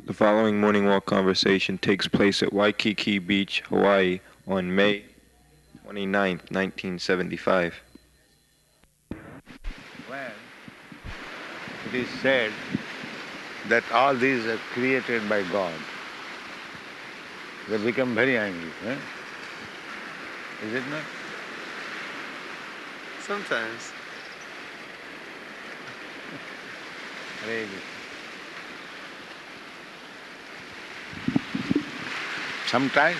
The following morning walk conversation takes place at Waikiki Beach, Hawaii on May 29th, 1975. When it is said that all these are created by God, they become very angry. Is it not? Sometimes. Hare Krishna. Sometimes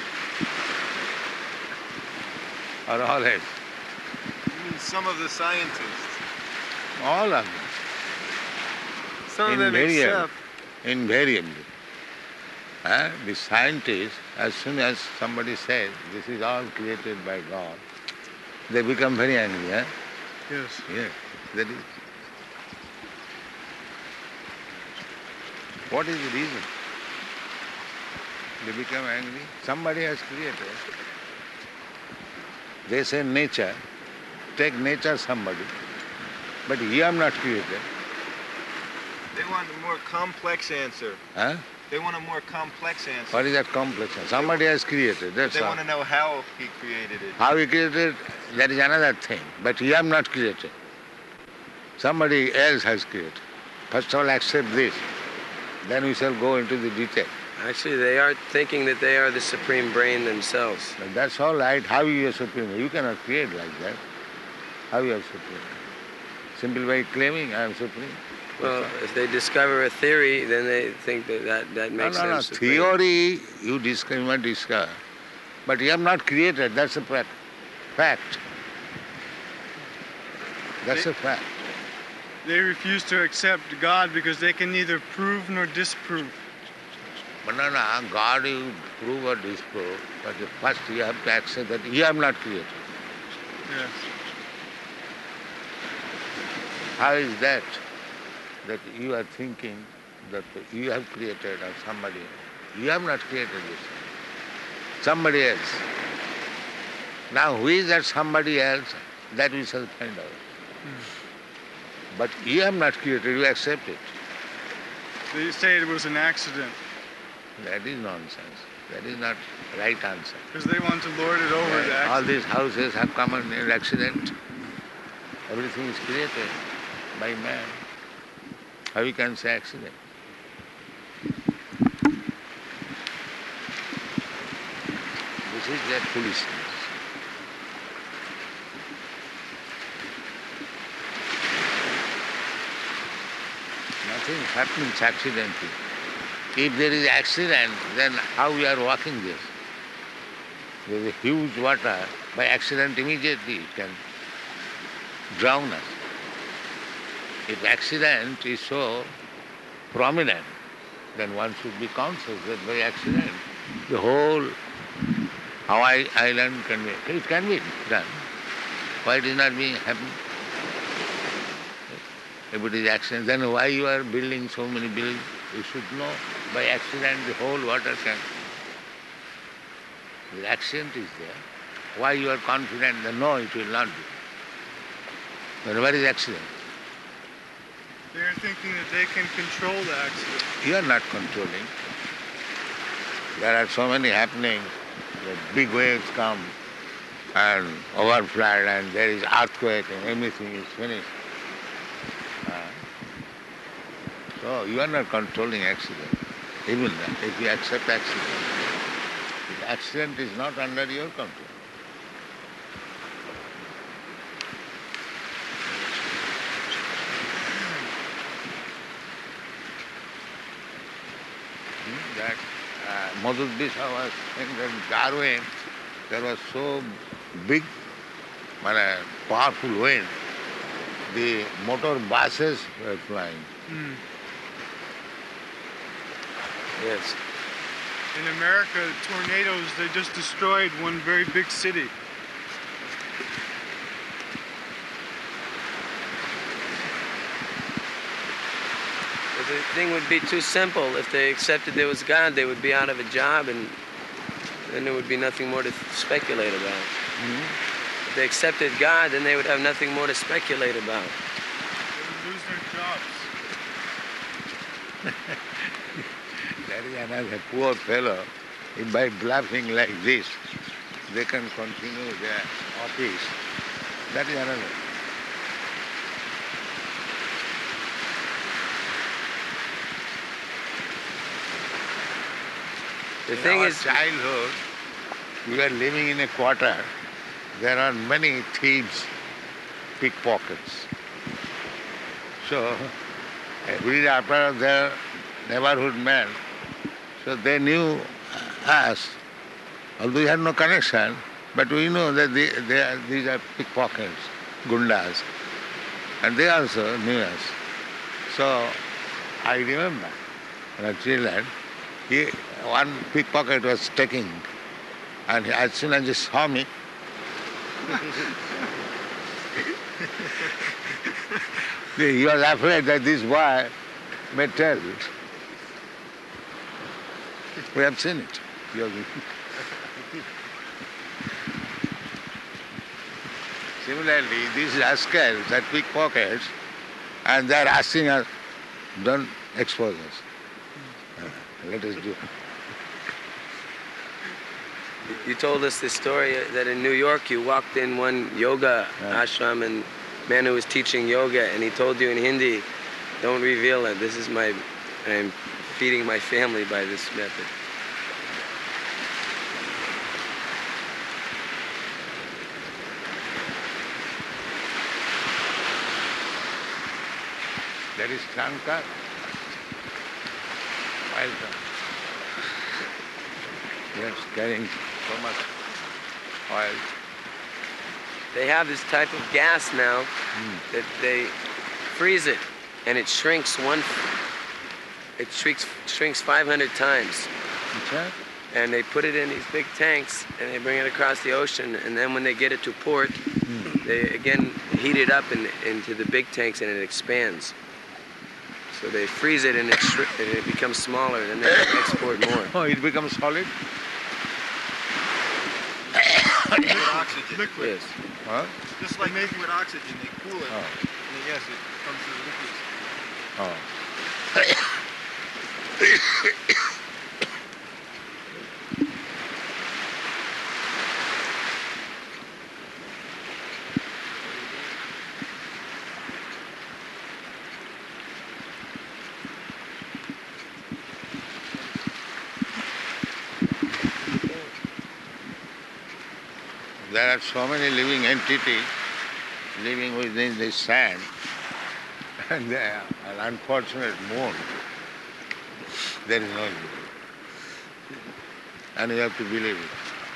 or always? You mean some of the scientists? All of them. Some of them accept. Invariably. The scientists, as soon as somebody says this is all created by God, they become very angry. Yes. Yes, that is. What is the reason? They become angry. Somebody has created. They say nature. Take nature somebody. But you have not created. They want a more complex answer. Huh? They want a more complex answer. What is that complex? Somebody has created, that's They all. want to know how he created it. How he created, that is another thing. But you have not created. Somebody else has created. First of all, accept this. Then we shall go into the detail. Actually, they are thinking that they are the supreme brain themselves. But that's all right. How you are supreme? You cannot create like that. How you are supreme? Simply by claiming I am supreme. Well, if they discover a theory, then they think that makes them supreme. Theory you might discover. But you have not created. That's a fact. That's a fact. They refuse to accept God because they can neither prove nor disprove. But God you prove or disprove, but first you have to accept that you have not created. Yes. How is that you are thinking that you have created or somebody? You have not created this. Somebody else. Now who is that somebody else? That we shall find out. But you have not created, you accept it. They say it was an accident. That is nonsense. That is not right answer. Because they want to lord it over the accident. All these houses have come in an accident. Everything is created by man. How you can say accident? This is their foolishness. Nothing happens accidentally. If there is accident, then how we are walking this? There is a huge water, by accident immediately it can drown us. If accident is so prominent, then one should be conscious that by accident the whole Hawaii island it can be done. Why it is not being happening? If it is accident, then why you are building so many buildings? You should know by accident the whole water can. The accident is there. Why you are confident that no, it will not be? Then where is accident? They are thinking that they can control the accident. You are not controlling. There are so many happenings. The big waves come and overflood and there is earthquake and everything is finished. So you are not controlling accident. Even that, if you accept accident, the accident is not under your control. That Madhudbisa was saying that in Darwin there was so big, powerful wind, the motor buses were flying. Yes. In America, tornadoes, they just destroyed one very big city. But the thing would be too simple. If they accepted there was God, they would be out of a job and then there would be nothing more to speculate about. If they accepted God, then they would have nothing more to speculate about. They would lose their jobs. There is another poor fellow. By bluffing like this, they can continue their office. That is another. The In thing our is, childhood, we were living in a quarter. There are many thieves, pickpockets. So every day after their neighborhood men, so they knew us, although we had no connection, but we know that these are pickpockets, gundas, and they also knew us. So I remember when I was children, one pickpocket was taking, and as soon as he saw me, he was afraid that this boy may tell. We have seen it. Similarly, these rascals are pickpockets, and they are asking us, don't expose us. Let us do. you told us this story that in New York you walked in one yoga ashram and man who was teaching yoga, and he told you in Hindi, don't reveal it. I'm feeding my family by this method. There is Shankar. Welcome. Yes, carrying so much oil. They have this type of gas now that they freeze it, and it shrinks shrinks 500 times. Okay. And they put it in these big tanks, and they bring it across the ocean, and then when they get it to port, they again heat it up into the big tanks, and it expands. So they freeze it, and it becomes smaller, and then they export more. Oh, it becomes solid? Liquid oxygen. Liquid. Yes. Huh? Just like liquid oxygen, they cool it. Oh. And then, yes, it comes to the liquid. Oh. There are so many living entities living within this sand, and they are an unfortunate moon. There is no living. And you have to believe it.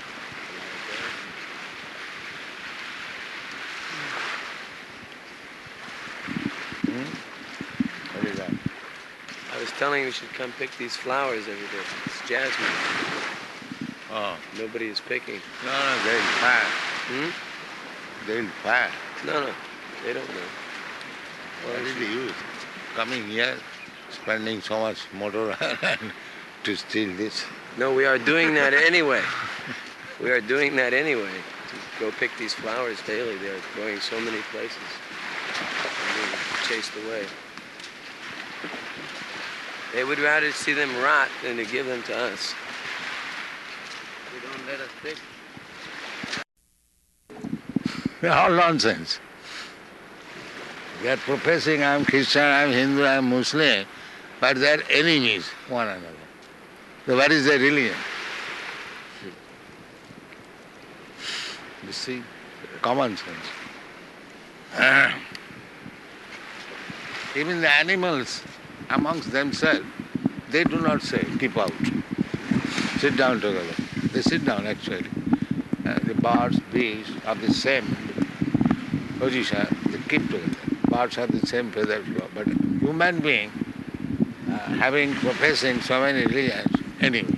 What is that? I was telling you we should come pick these flowers every day. It's jasmine. Oh. Nobody is picking. No, they'll fire. They'll fire. No, they don't know. What is the use? Coming here, spending so much motor to steal this. No, we are doing that anyway. We are doing that anyway. To go pick these flowers daily. They're going so many places. And being chased away. They would rather see them rot than to give them to us. They don't let us pick. All nonsense. They are professing I am Christian, I am Hindu, I am Muslim, but they are enemies one another. So what is their religion? You see, common sense. Even the animals amongst themselves, they do not say, keep out. Sit down together. They sit down actually. The birds, bees are the same position, they keep together. Birds have the same feather flow. But human being, professing so many religions, enemies.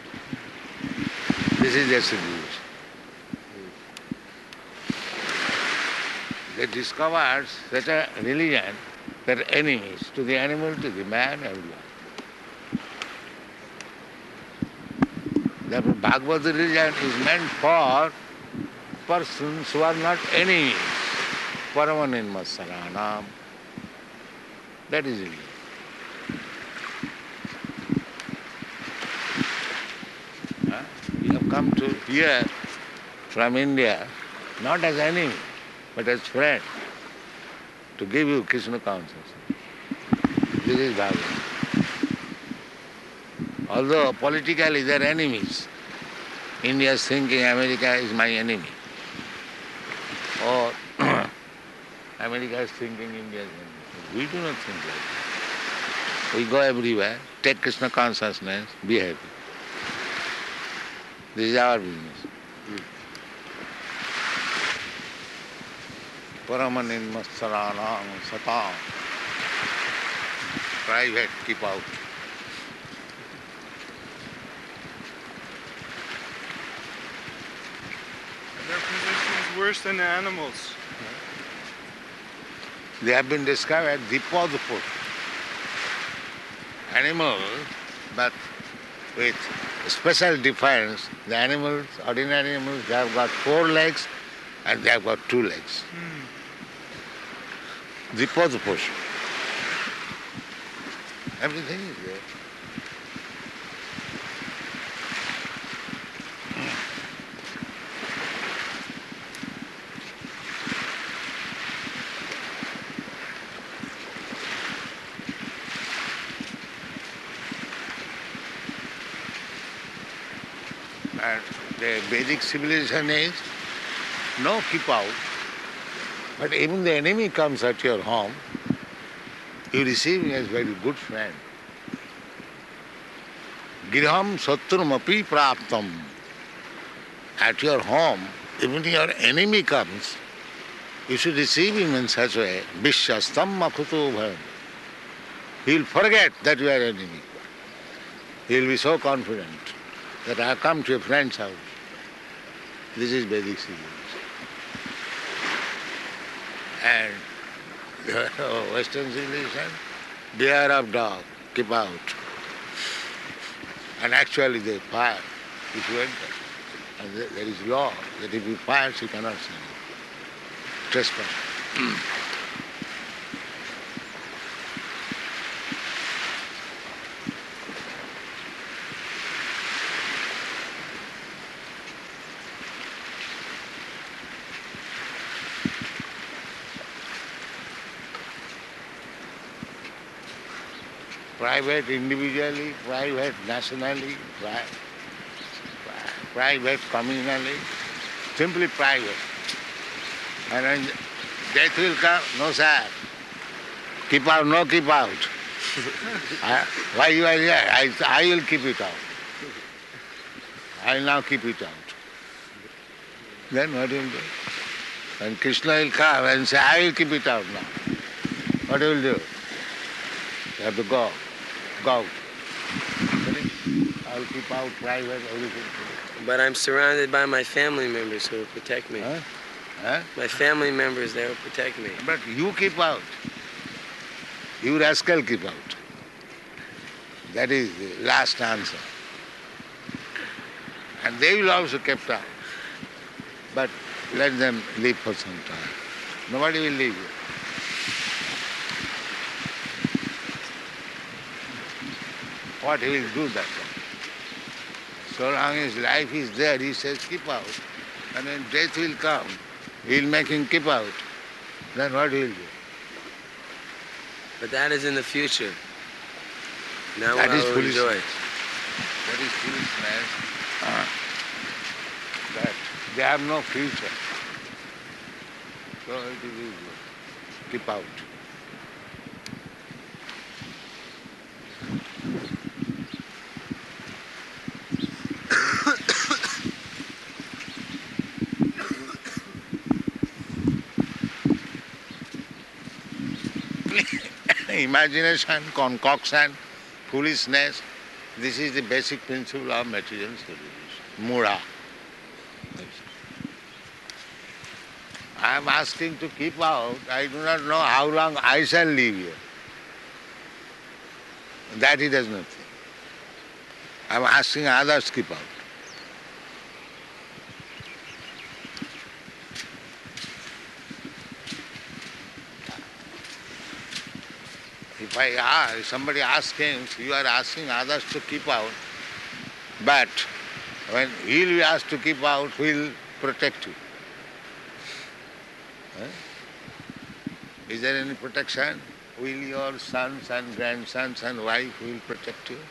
This is their civilization. They discovered such a religion that are enemies to the animal, to the man, everyone. Therefore, Bhagavad religion is meant for persons who are not enemies. Paramanirma saranam. That is religion. come to here from India, not as enemy, but as friend, to give you Krishna consciousness. This is Bhagavad. Although politically they are enemies, India is thinking America is my enemy. Or America is thinking India is enemy. We do not think like that. We go everywhere, take Krishna consciousness, be happy. This is our business. Paramanirmasaranam satam. Private, keep out. Their position is worse than the animals. They have been discovered Dipodupur. Animals, but with special difference. The animals, ordinary animals, they have got 4 legs and they have got 2 legs. Dipodupur. Everything is there. And the Vedic civilization is no keep out, but even the enemy comes at your home, you receive him as very good friend. Girham satrumapi praptam. At your home, even your enemy comes, you should receive him in such a way, Vishastam makutu bharam. He will forget that you are enemy. He will be so confident that I have come to a friend's house. This is Vedic civilization. And Western civilization, beware of dog, keep out. And actually they fire if you enter. And there is law that if you fire, you cannot send it. Trespass. Private individually, private nationally, private communally, simply private. And when death will come, no sir, keep out, no keep out. Why you are here? I will keep it out. I will now keep it out. Then what will do? When Krishna will come and say, I will keep it out now. What will do? You have to go. Go. I will keep out private, everything. But I'm surrounded by my family members who will protect me. Huh? Huh? My family members, they will protect me. But you keep out. You rascal keep out. That is the last answer. And they will also keep out. But let them live for some time. Nobody will leave you. What he will do that time. So long as life is there, he says keep out. And when death will come, he will make him keep out. Then what he will do? But that is in the future. Now That I is will foolishness. enjoy it. That is foolishness. That they have no future. So it is easy. Keep out. Imagination, concoction, foolishness, this is the basic principle of material civilization. Mura. I am asking to keep out. I do not know how long I shall live here. That he does not think. I am asking others to keep out. If somebody asks him, you are asking others to keep out, but When he'll be asked to keep out, he'll protect you. Is there any protection? Will your sons and grandsons and wife will protect you?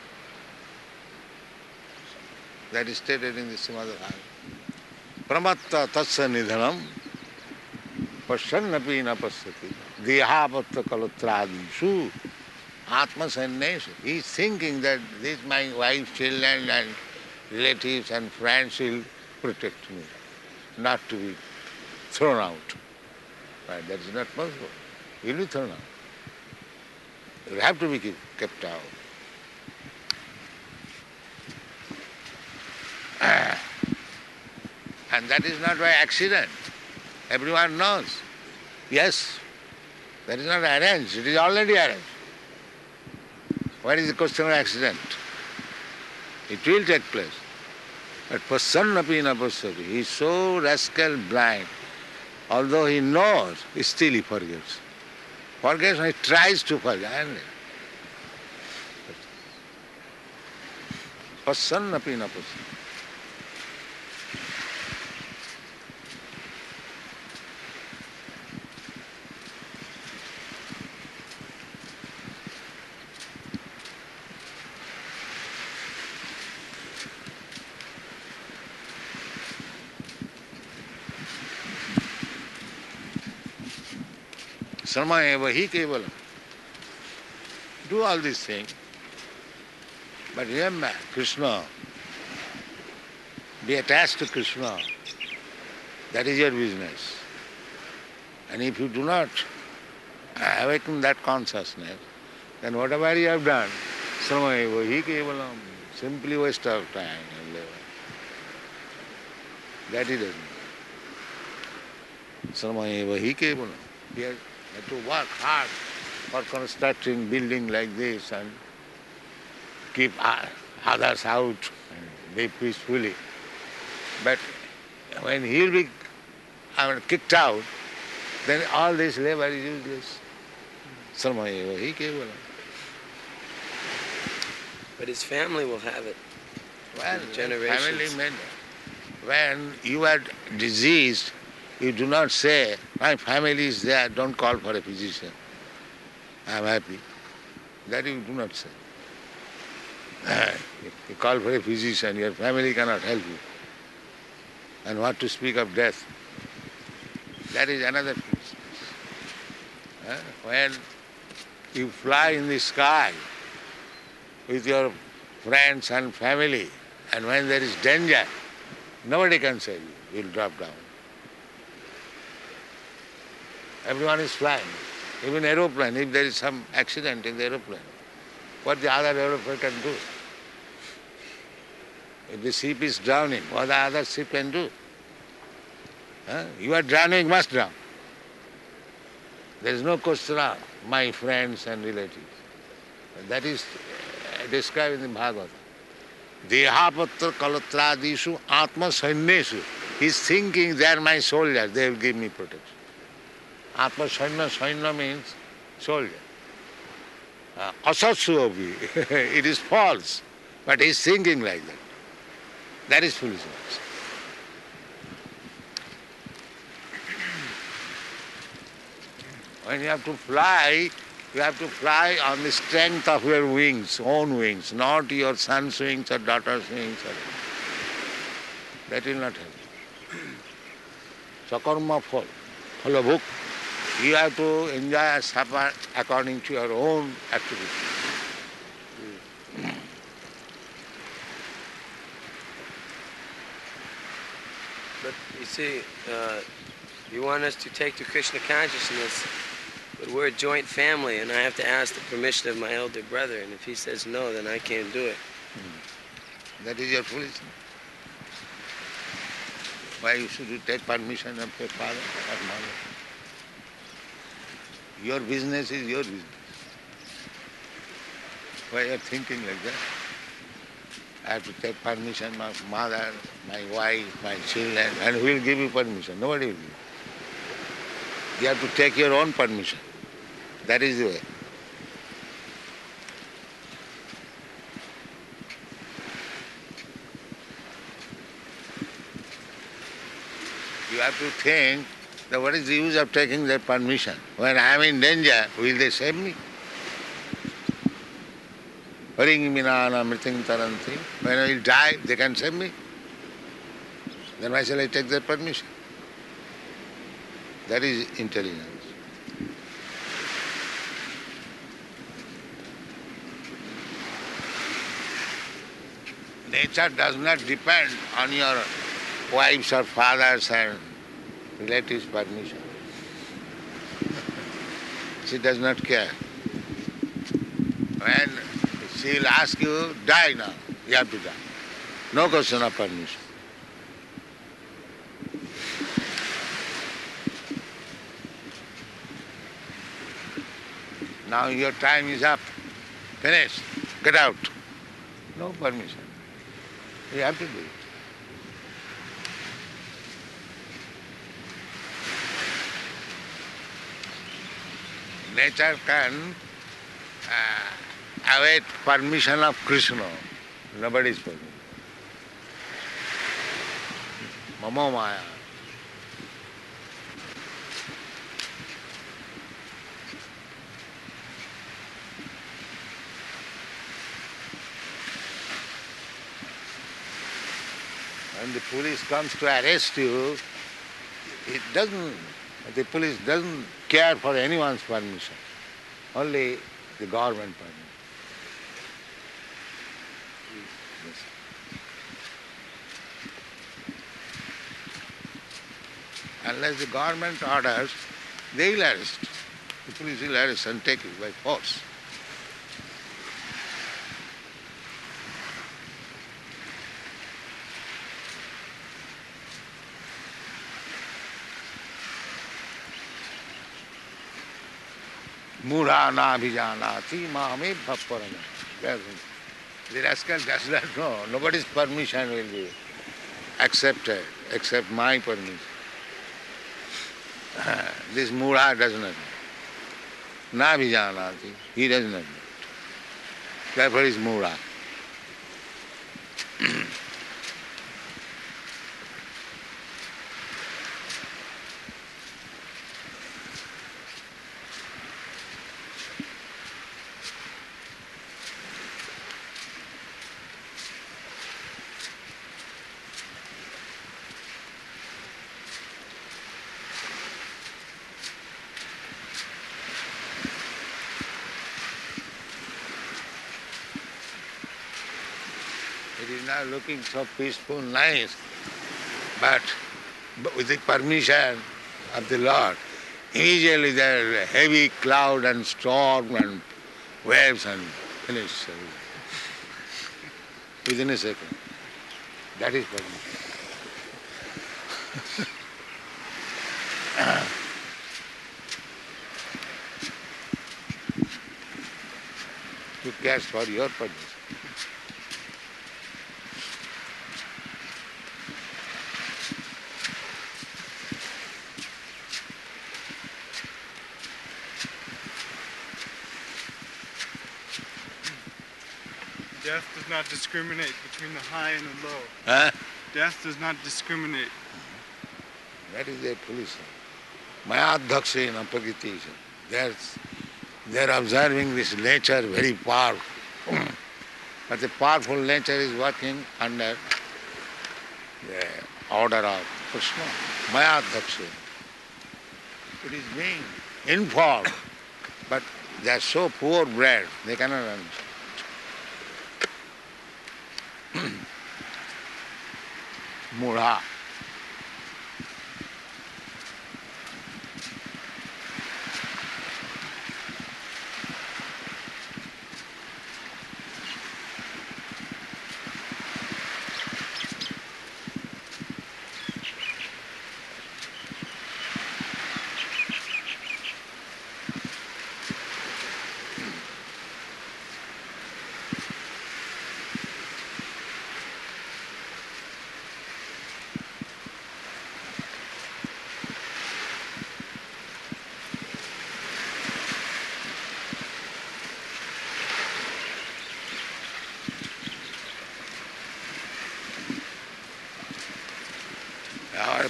That is stated in the Srimad Bhagavatam. Pramatta tasya nidhanam pasyannapi na pasyati dehapatta kalatradishu atma sannyasa. He is thinking that this my wife, children and relatives and friends will protect me, not to be thrown out. But that is not possible. You will be thrown out. You will have to be kept out. And that is not by accident. Everyone knows. Yes, that is not arranged. It is already arranged. What is the question of accident? It will take place. But pasyannapi na pasyati. He is so rascal blind. Although he knows, still he forgets. Forgets and he tries to forget. Pasyannapi na pasyati. Sarma eva hi kevalam. Do all these things. But remember, Krishna, be attached to Krishna. That is your business. And if you do not awaken that consciousness, then whatever you have done, sarma eva hi kevalam, simply waste of time and labor. That he doesn't. Sarma eva hi kevalam. He has to work hard for constructing building like this and keep others out and live peacefully. But when he will be kicked out, then all this labor is useless. Sarma eva hi kevalam. But his family will have it. Well, Generations. family men, when you are diseased, you do not say, my family is there, don't call for a physician. I am happy. That you do not say. You call for a physician, your family cannot help you. And what to speak of death? That is another foolishness. When you fly in the sky with your friends and family, and when there is danger, nobody can save you. You will drop down. Everyone is flying. Even aeroplane, if there is some accident in the aeroplane, what the other aeroplane can do? If the ship is drowning, what the other ship can do? You are drowning, you must drown. There is no question of my friends and relatives. That is described in the Bhagavatam. Dehapatra kalatradishu atma sannyeshu. He is thinking they are my soldiers, they will give me protection. Atma Sanya means soldier. Asatsu api. It is false, but he is thinking like that. That is foolishness. When you have to fly on the strength of your wings, own wings, not your son's wings or daughter's wings. That will not help. Sakarma phal, phalabhuk. You have to enjoy and suffer according to your own activity. But you see, you want us to take to Krishna consciousness, but we're a joint family, and I have to ask the permission of my elder brother, and if he says no, then I can't do it. That is your foolishness. Why you should take permission of your father or mother? Your business is your business. Why you are thinking like that? I have to take permission of my mother, my wife, my children, and who will give you permission? Nobody will give you. You have to take your own permission. That is the way. You have to think that what is the use of taking their permission? When I am in danger, will they save me? Haring minana mriting taranti. When I will die, they can save me. Then why shall I take their permission? That is intelligence. Nature does not depend on your wives or fathers and relatives' permission. She does not care. When she will ask you, die now, you have to die. No question of permission. Now your time is up. Finished. Get out. No permission. You have to do it. Nature can await permission of Krishna. Nobody's permission. Mama Maya. When the police comes to arrest you, the police doesn't care for anyone's permission, only the government permission. Yes. Unless the government orders, they will arrest. The police will arrest and take you by force. Mura na bhijanati mahame bhapparana. The rascal does not know. Nobody's permission will be accepted except my permission. This Mura does not know. Na bhijanati. He does not know. Therefore is Mura. It is now looking so peaceful, nice, but with the permission of the Lord, immediately there is a heavy cloud and storm and waves and finish within a second. That is permission. You cares for your permission. Death does not discriminate between the high and the low. Huh? Death does not discriminate. That is their police. Mayadhakshena prakriti. They're observing this nature very powerful. But the powerful nature is working under the order of Krishna. Mayadhakshena. It is being informed, but they are so poor bred, they cannot understand. Mura.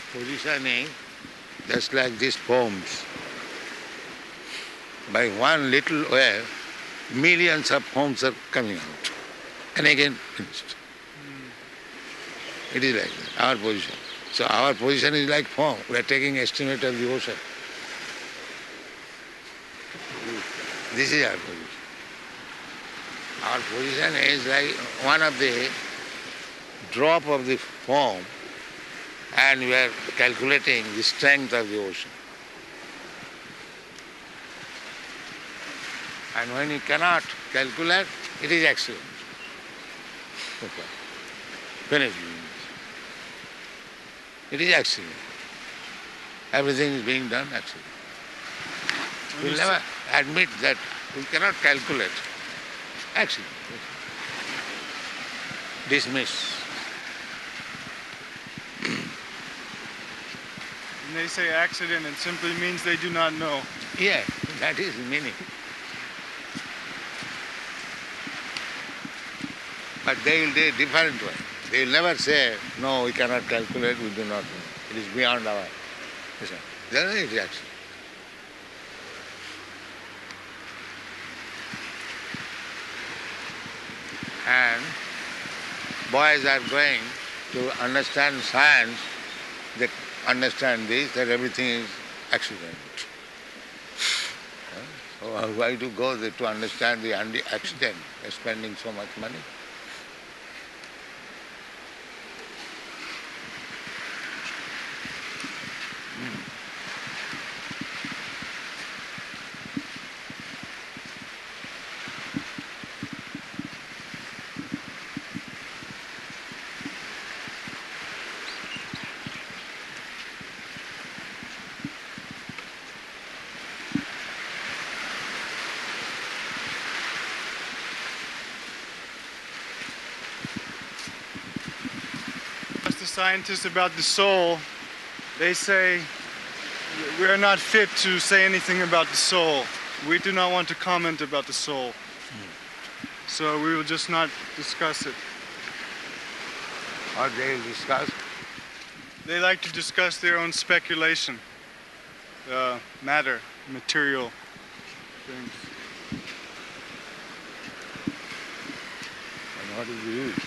positioning just like these foams. By one little wave, millions of foams are coming out. And again finished. It is like that, our position. So our position is like foam. We are taking estimate of the ocean. This is our position. Our position is like one of the drop of the foam, and we are calculating the strength of the ocean. And when you cannot calculate, it is accident. Okay. Finished. It is accident. Everything is being done accident. We will never admit that we cannot calculate. Accident. Dismiss. And they say accident, it simply means they do not know. Yeah, that is the meaning. But they will do a different way. They will never say, no, we cannot calculate, we do not know. It is beyond our. Then it is accident. And boys are going to understand science, they understand this, that everything is accident. So why to go there to understand the accident, spending so much money? Ask the scientists about the soul. They say we are not fit to say anything about the soul. We do not want to comment about the soul. So we will just not discuss it. Or they will discuss. They like to discuss their own speculation, matter, material things. And what is the use?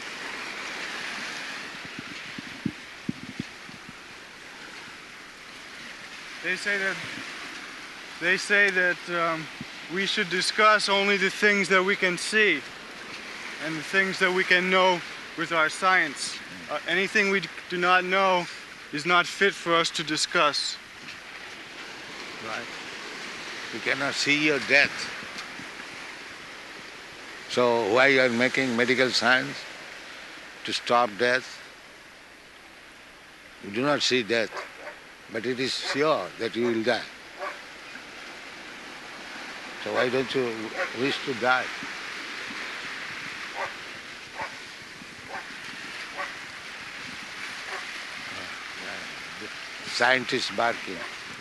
They say that we should discuss only the things that we can see and the things that we can know with our science. Anything we do not know is not fit for us to discuss. Right? You cannot see your death. So why you are making medical science? To stop death? You do not see death, but it is sure that you will die. So why don't you wish to die? Scientists barking.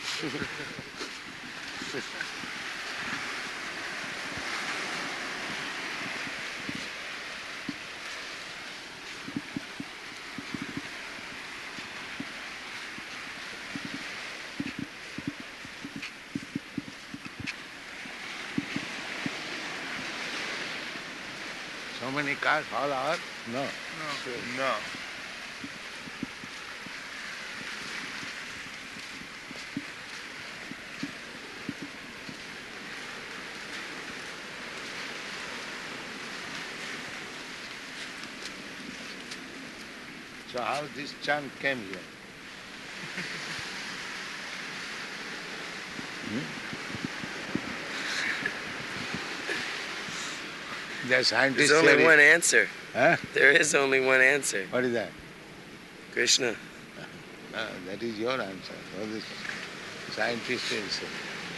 So many cars all hour? No. No. So how this chant came here? The scientists There's only say one answer. Huh? There is only one answer. What is that? Krishna. No, that is your answer. What is scientists will say.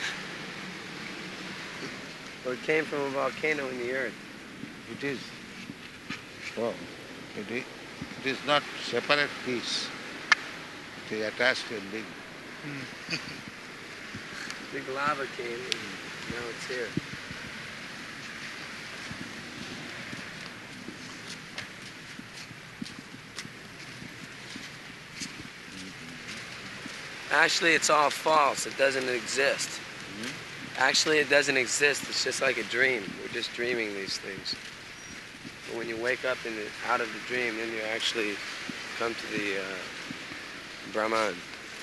Well, it came from a volcano in the earth. It is. Oh, it is not separate piece. It is attached to a big. Big lava came and now it's here. Actually, it's all false. It doesn't exist. Actually, it doesn't exist. It's just like a dream. We're just dreaming these things. But when you wake up out of the dream, then you actually come to the Brahman.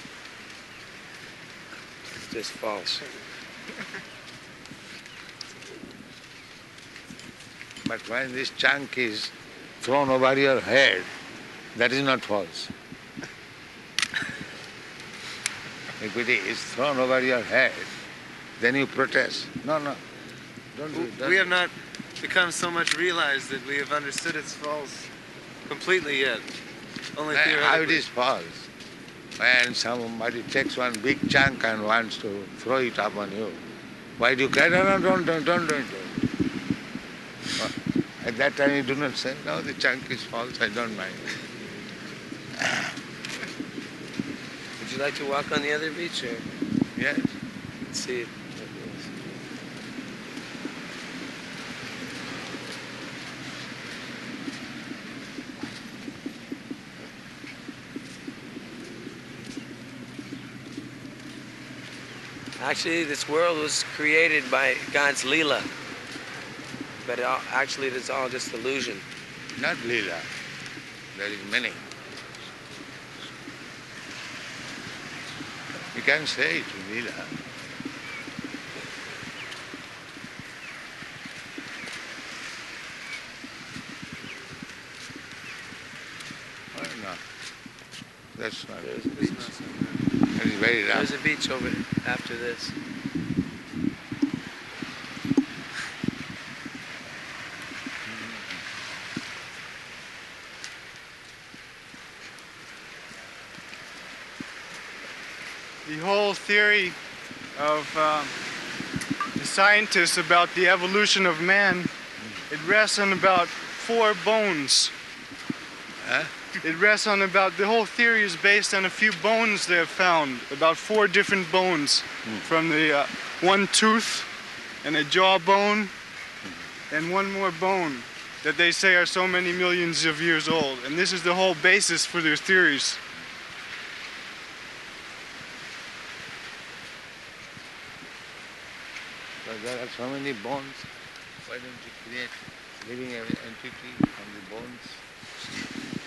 It's just false. But when this chunk is thrown over your head, that is not false. If it is thrown over your head, then you protest. No, don't do it. We have not become so much realized that we have understood it's false completely yet. Only How it theoretically. is false? When somebody takes one big chunk and wants to throw it upon you, why do you cry? No, don't do it. At that time you do not say, no, the chunk is false, I don't mind. Would you like to walk on the other beach, or Yes. let's see it? Actually, this world was created by God's Leela. But actually, it is all just illusion. Not Leela. There is many. You can say it, Leela. Oh, no. That's not There's it. a beach. That is very rough. There's a beach over after this. The whole theory of the scientists about the evolution of man, it rests on about 4 bones. Huh? It rests on about, the whole theory is based on a few bones they have found, about 4 different bones, from the one tooth and a jawbone and one more bone that they say are so many millions of years old. And this is the whole basis for their theories. But there are so many bones. Why don't you create living entity from the bones?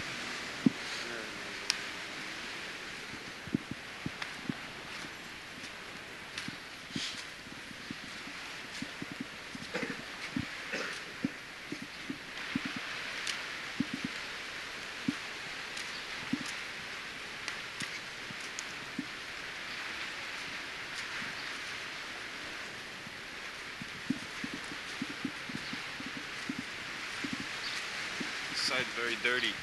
This side's very dirty.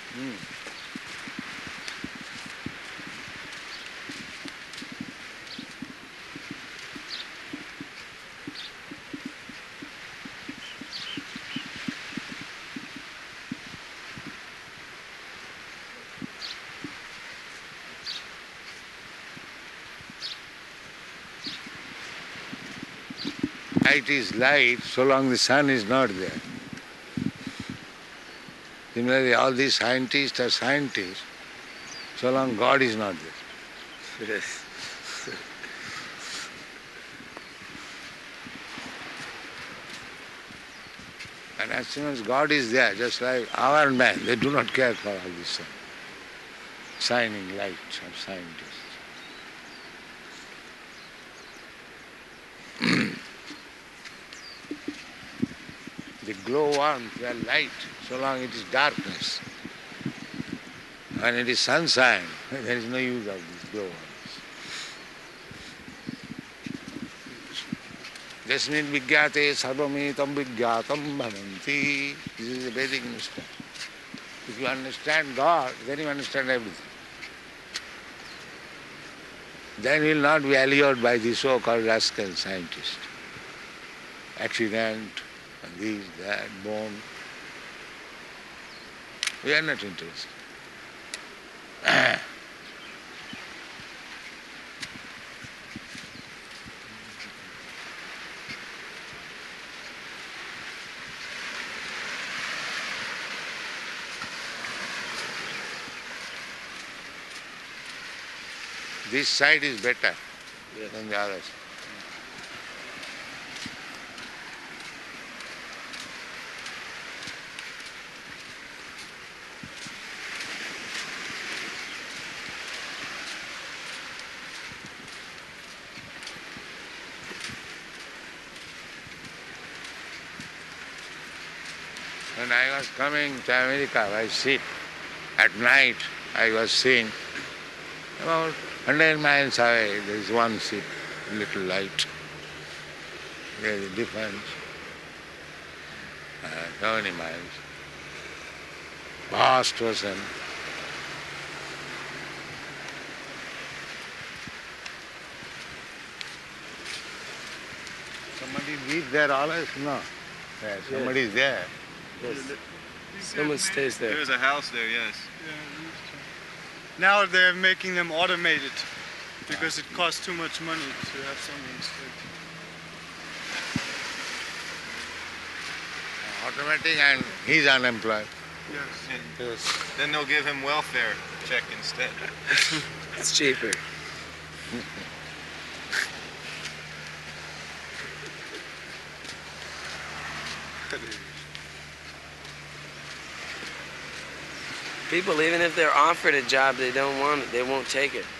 Light is light so long the sun is not there. Similarly, all these scientists are scientists so long God is not there. Yes. And as soon as God is there, just like our man, they do not care for all this shining light of scientists. The glowworms, they are light, so long it is darkness. When it is sunshine, there is no use of these glowworms. Jasmin vigyate sarvamitam vigyatam bhavanti. This is a Vedic Nuska. If you understand God, then you understand everything. Then you will not be allured by the so-called rascal scientist. Accident, this, that, bone. We are not interested. This side is better Yes. than the other side. When I was coming to America by ship, at night I was seeing about 100 miles away there is one ship, little light. There is a difference. How many miles? Vast ocean. Somebody live there always? No. Yeah, somebody is there. Yes. These Someone guys stays there. There's a house there, yes. Now they're making them automated because it costs too much money to have someone stay. Automatic and he's unemployed. Yes. Yes. Then they'll give him welfare check instead. It's cheaper. People, even if they're offered a job, they don't want it. They won't take it.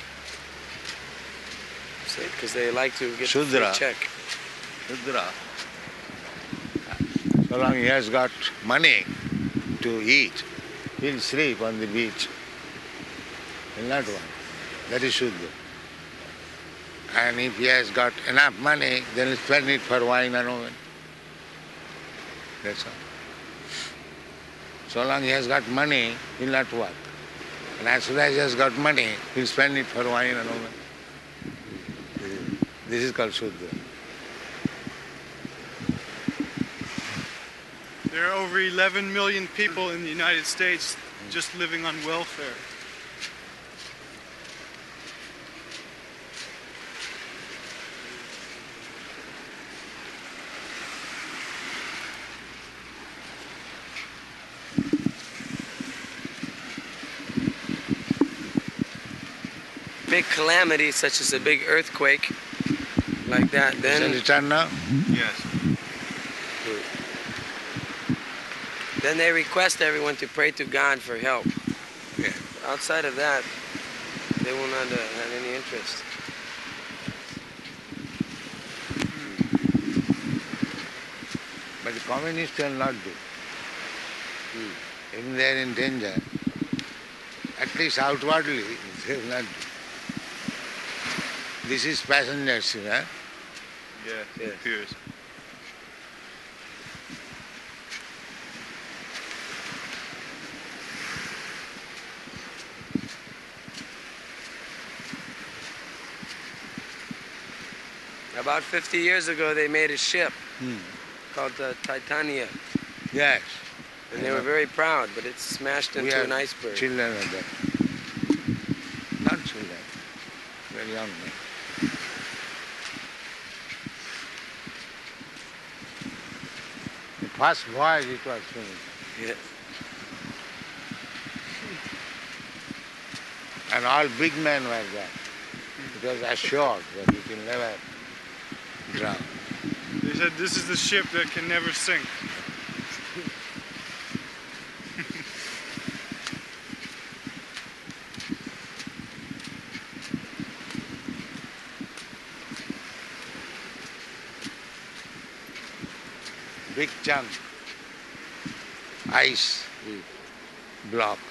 Because they like to get the Shudra. free check. Shudra. So long he has got money to eat, he'll sleep on the beach. He'll not want. That is Shudra. And if he has got enough money, then he'll spend it for wine and oven. That's all. So long he has got money, he'll not work. And as soon as he has got money, he'll spend it for wine and oven. This is called Shudra. There are over 11 million people in the United States just living on welfare. Big calamity, such as a big earthquake, like that, Shall then we turn now? Yes. then they request everyone to pray to God for help. Yeah. Outside of that, they will not have any interest. But the communists will not do. Even they are in danger, at least outwardly, they will not do. This is passenger ship, eh? Yes, Yes. it appears. About 50 years ago, they made a ship called the Titania, Yes. and they were very proud, but it smashed We into are an iceberg. children of that. Not children, very young men. The first voyage it was finished. Yeah. And all big men were there. It was assured that it will never drown. They said this is the ship that can never sink. Big chunk, ice block.